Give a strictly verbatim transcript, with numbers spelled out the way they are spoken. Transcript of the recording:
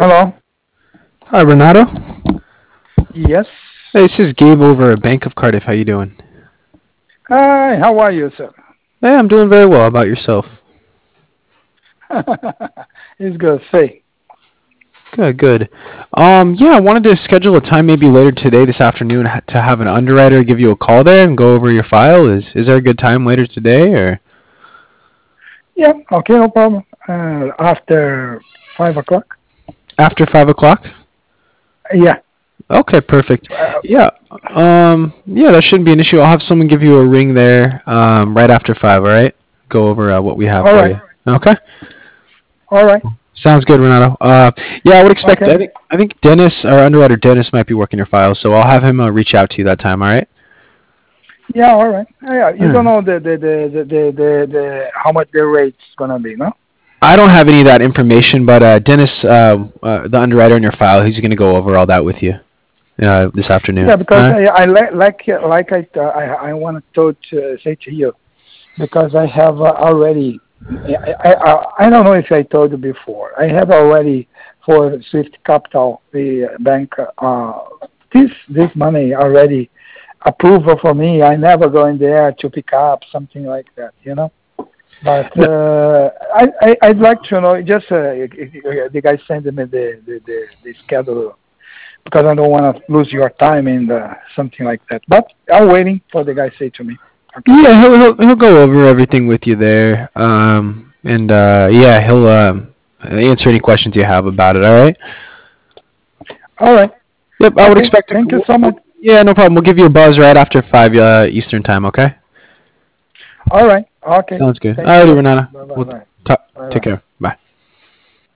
Hello. Hi, Renato. Yes. Hey, this is Gabe over at Bank of Cardiff. How you doing? Hi. How are you, sir? Hey, I'm doing very well. How about yourself? It's good. Say. Good, good. Um, yeah, I wanted to schedule a time maybe later today, this afternoon, ha- to have an underwriter give you a call there and go over your file. Is is there a good time later today, or Yeah. Okay. No problem. Uh, after five o'clock. after five o'clock? Yeah. Okay, perfect. Uh, Yeah, um, yeah, that shouldn't be an issue. I'll have someone give you a ring there, um, right after five. All right. Go over uh, what we have all for right. you. Okay. All right. Sounds good, Renato. Uh, yeah, I would expect. I Okay. think I think Dennis, our underwriter Dennis, might be working your file, so I'll have him uh, reach out to you that time. All right. Yeah. All right. Yeah. All You don't right. know the the the the the, the, the how much the rate's gonna be, no? I don't have any of that information, but uh, Dennis, uh, uh, the underwriter in your file, he's going to go over all that with you uh, this afternoon. Yeah, All because right. I I like like like I uh, I I want to to say to you because I have uh, already. I, I I I don't know if I told you before. I have already for Swift Capital, the bank, uh, this this money already approval for me. I never go in there to pick up something like that, you know. But No, uh, I, I I'd like to know just uh, the guy sent me the the, the the schedule because I don't want to lose your time and uh, something like that. But I'm waiting for the guy say to me. Okay. yeah, he'll, he'll he'll go over everything with you there, um, and uh, yeah, he'll um, answer any questions you have about it. All right. All right. Yep, I would Okay. expect. To, Thank you we'll, so we'll, much. yeah, no problem. We'll give you a buzz right after five uh, Eastern time. Okay. All right. Okay. Sounds good. Thank Alrighty, you. Renata. Bye bye We'll bye. talk. Bye Take bye. care. Bye.